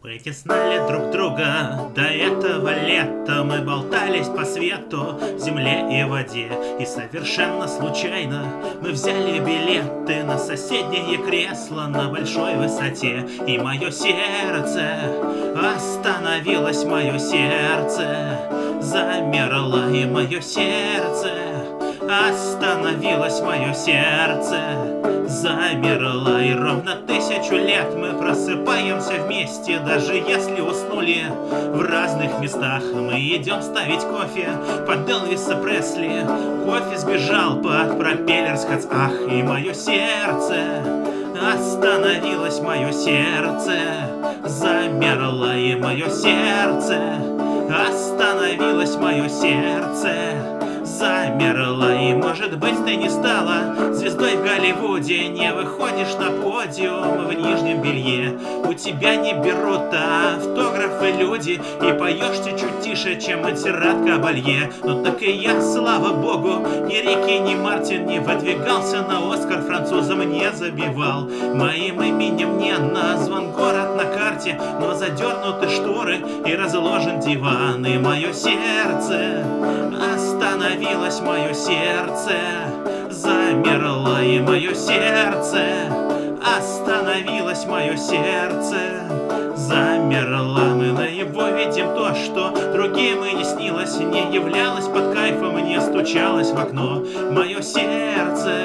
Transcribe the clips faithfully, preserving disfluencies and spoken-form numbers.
Мы не знали друг друга до этого лета. Мы болтались по свету, земле и воде. И совершенно случайно мы взяли билеты на соседнее кресло на большой высоте. И мое сердце остановилось, мое сердце замерло. И мое сердце остановилось, мое сердце замерло. И ровно тысячу лет мы просыпаемся вместе, даже если уснули в разных местах. Мы идем ставить кофе под Элвиса Пресли. Кофе сбежал под пропеллер с хац. Ах, и мое сердце остановилось, мое сердце замерло. И мое сердце остановилось, мое сердце замерла. И может быть ты не стала звездой в Голливуде, не выходишь на подиум в нижнем белье, у тебя не берут автографы люди, и поешь ты чуть тише, чем Монсеррат Кабалье. Но так и я, слава богу, ни Рики, ни Мартин не выдвигался на Оскар, французам не забивал. Моим именем не назван город на карте, но задернуты шторы и разложен диван. И мое сердце остановилось, мое сердце замерло. И мое сердце остановилось, мое сердце замерло. Мы на его видим то, что другим и не снилось, не являлось под кайфом, не стучалось в окно. Мое сердце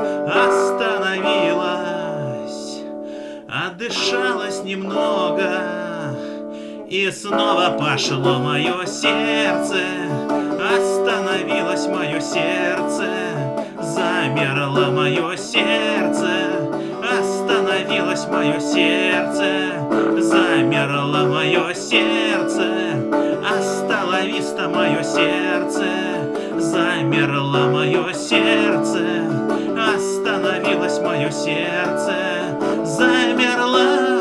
остановилось, отдышалось немного, и снова пошло. Мое сердце остановилось, мое сердце замерло. Мое сердце остановилось, мое сердце замерло. Мое сердце остановисто, мое сердце замерло. Мое сердце остановилось, мое сердце замерло.